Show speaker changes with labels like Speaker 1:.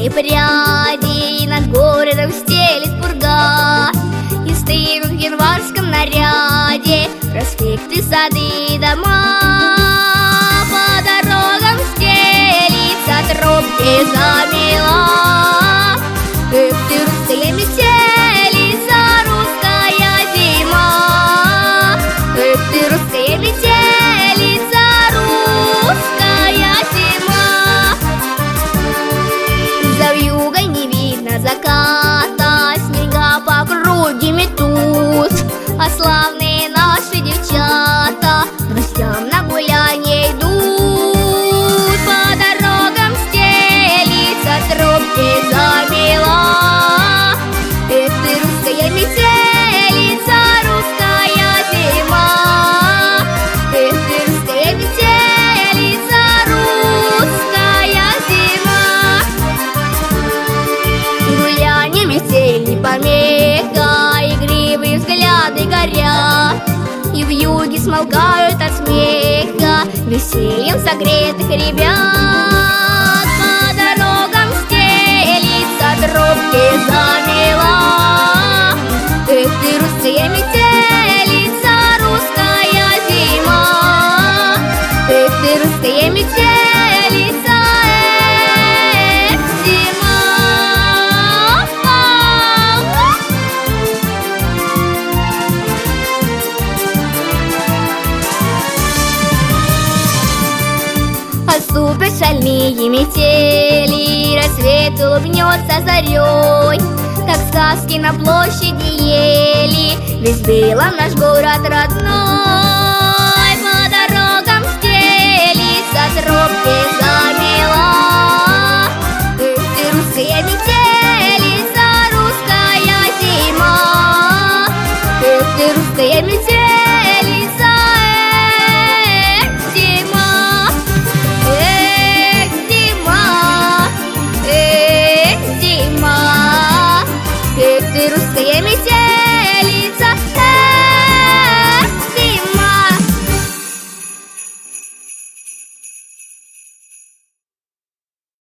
Speaker 1: белые пряди, и над городом стелет пурга. И стоим в январском наряде, проспекты, сады, дома. По дорогам стелится тропки замела. Эх ты, русская метелица, русская зима. Эх ты, русская метелица, русская зима. За вьюгой не видно заката, снега по круге метут. А славные наши девчата друзьям на гулянье идут. По дорогам стелится тропки замела. Эх ты, русская метелица, русская зима. Эх ты, русская метелица, русская зима. Гулянье метель не помеха, игривые взгляды горят, и вьюги смолкают от смеха весельем согретых ребят. По дорогам стелится тропки замела. Эх ты, русская метелица, русская зима. Эх ты, русская метелица, эх, зима. Отступят шальные метели, рассвет улыбнется зарей, как сказки на площади ели, весь белом наш город родной. По дорогам стелится тропки замела. Эх ты, русская метелица, русская зима. Эх ты, русская метелица, эх, зима. Эх, зима, эх, зима. Эх ты, русская метелица,